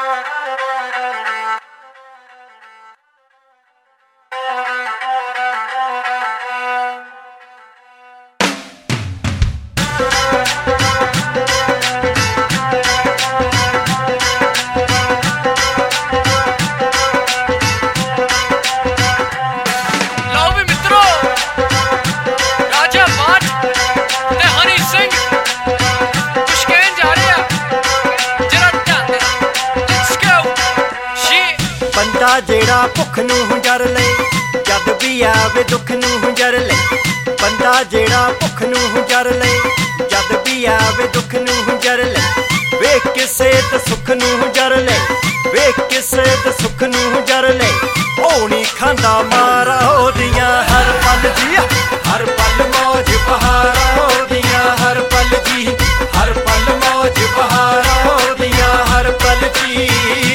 ਬੰਦਾ ਜਿਹੜਾ ਭੁੱਖ ਨੂੰ ਜਰ ਲੈ ਜਦ ਵੀ ਆਵੇ ਦੁੱਖ ਨੂੰ ਜਰ ਲੈ ਬੰਦਾ ਜਿਹੜਾ ਭੁੱਖ ਨੂੰ ਜਰ ਲੈ ਜਦ ਵੀ ਆਵੇ ਦੁੱਖ ਨੂੰ ਜਰ ਲੈ ਵੇਖ ਕਿਸੇ ਤੇ ਸੁੱਖ ਨੂੰ ਜਰ ਲੈ ਵੇਖ ਕਿਸੇ ਤੇ ਸੁੱਖ ਨੂੰ ਜਰ ਲੈ ਉਹ ਨਹੀਂ ਖਾਂਦਾ ਮਾਰਾ ਉਹਦੀਆਂ ਹਰ ਪਲ ਜੀ ਹਰ ਪਲ ਮੌਜ ਬਹਾਰਾਂ ਉਹਦੀਆਂ ਹਰ ਪਲ ਜੀ ਹਰ ਪਲ ਮੌਜ ਬਹਾਰਾਂ ਉਹਦੀਆਂ ਹਰ ਪਲ ਜੀ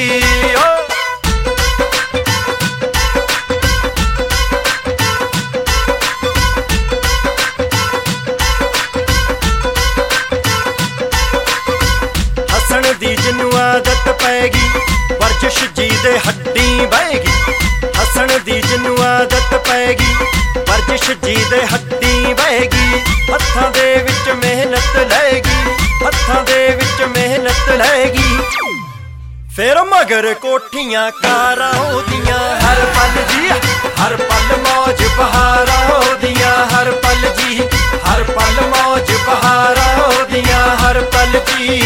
ਹੱਸਣ ਦੀ ਜਿਹਨੂੰ ਆਦਤ ਪੈਗੀ ਵਰਜਿਸ਼ ਜੀ ਦੇ ਹੱਡੀ ਬਹਿਗੀ ਹੱਸਣ ਦੀ ਜਿਹਨੂੰ ਆਦਤ ਪੈਗੀ ਵਰਜਿਸ਼ ਜੀ ਦੇ ਹੱਡੀ ਬਹਿਗੀ ਹੱਥਾਂ ਦੇ ਵਿੱਚ ਮਿਹਨਤ ਲੈਗੀ ਹੱਥਾਂ ਦੇ ਵਿੱਚ ਮਿਹਨਤ ਲੈਗੀ ਫਿਰ ਮਗਰ ਕੋਠੀਆਂ ਕਾਰਾਂ ਉਹਦੀਆਂ ਹਰ ਪਲ ਜੀ ਹਰ ਪਲ ਮੌਜ ਬਹਾਰਾਂ ਉਹਦੀਆਂ ਹਰ ਪਲ ਜੀ ਹਰ ਪਲ ਮੌਜ ਬਹਾਰਾਂ ਉਹਦੀਆਂ ਹਰ ਪਲ ਜੀ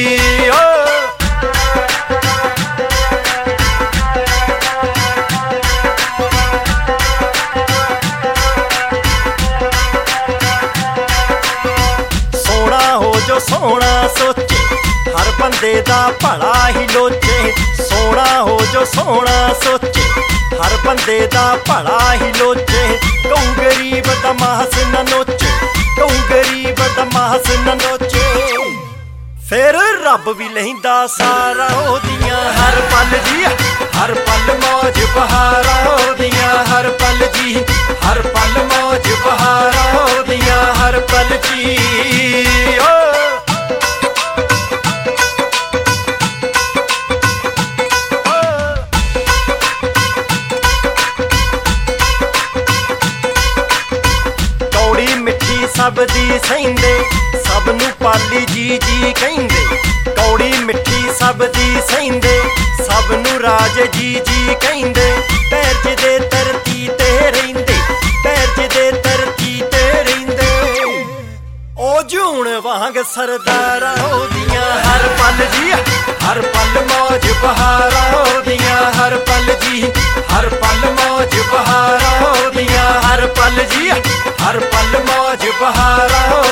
ਜੋ ਸੋਹਣਾ ਸੋਚੇ ਹਰ ਬੰਦੇ ਦਾ ਭਲਾ ਹੀ ਲੋਚੇ ਸੋਹਣਾ ਹੋ ਜੋ ਸੋਹਣਾ ਸੋਚੇ ਹਰ ਬੰਦੇ ਦਾ ਭਲਾ ਹੀ ਲੋਚੇ ਕਹੂੰ ਗਰੀਬ ਦਾ ਮਾਸ ਨਾ ਨੋਚੇ ਕਹੂੰ ਗਰੀਬ ਦਾ ਮਾਸ ਨਾ ਨੋਚੇ ਫਿਰ ਰੱਬ ਵੀ ਲੈਂਦਾ ਸਾਰਾ ਉਹਦੀਆਂ ਹਰ ਪਲ ਜੀ ਹਰ ਪਲ ਮੌਜ ਬਹਾਰਾਂ ਉਹਦੀਆਂ ਹਰ ਪਲ ਜੀ ਹਰ ਪਲ ਮੌਜ ਬਹਾਰਾਂ ਉਹਦੀਆਂ ਹਰ ਪਲ ਜੀ ਸਭ ਦੀ ਸਹਿੰਦੇ ਸਭ ਨੂੰ ਪਾਲੀ ਜੀ ਜੀ ਕਹਿੰਦੇ ਕੌੜੀ ਮਿੱਠੀ ਸਭ ਦੀ ਸਹਿੰਦੇ ਸਭ ਨੂੰ ਰਾਜ ਜੀ ਜੀ ਕਹਿੰਦੇ ਪੈਰ ਜਿਹਦੇ ਧਰਤੀ ਤੇ ਰਹਿੰਦੇ ਪੈਰ ਜਿਹਦੇ ਧਰਤੀ ਤੇ ਰਹਿੰਦੇ ਉਹ ਜੂਣ ਵਾਂਗ ਸਰਦਾਰਾਂ ਉਹਦੀਆਂ ਹਰ ਪਲ ਜੀ ਹਰ ਪਲ ਮੌਜ ਬਹਾਰਾਂ ਉਹਦੀਆਂ ਹਰ ਪਲ ਜੀ ਹਰ ਪਲ ਮੌਜ ਬਹਾਰਾਂ ਉਹਦੀਆਂ ਹਰ ਪਲ ਜੀ ਹਰ ਪਲ ਮੌਜ ਬਹਾਰਾਂ